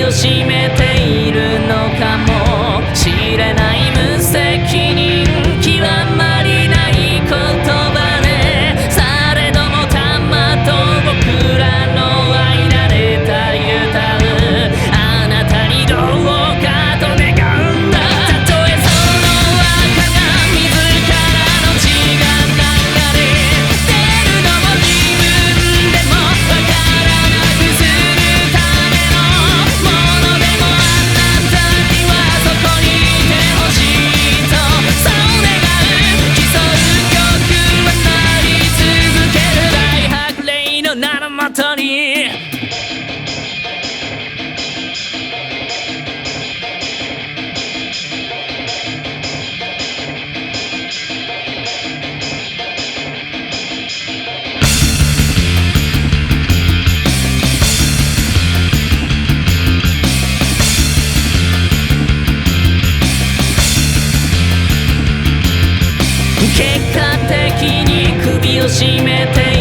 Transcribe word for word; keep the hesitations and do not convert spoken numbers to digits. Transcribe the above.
を絞めているのかもしれない無責任極まりない言葉ね。されどもたまと僕らの間でたゆたうあなたにどうかと願うんだ。たとえその赤が自らの血が流れ出るのも自分でもわからなくするためのものでもあなたにはそこにいてほしいとそう願う。競う曲は鳴り続ける大白麗の名のもとに結果的に首を絞めて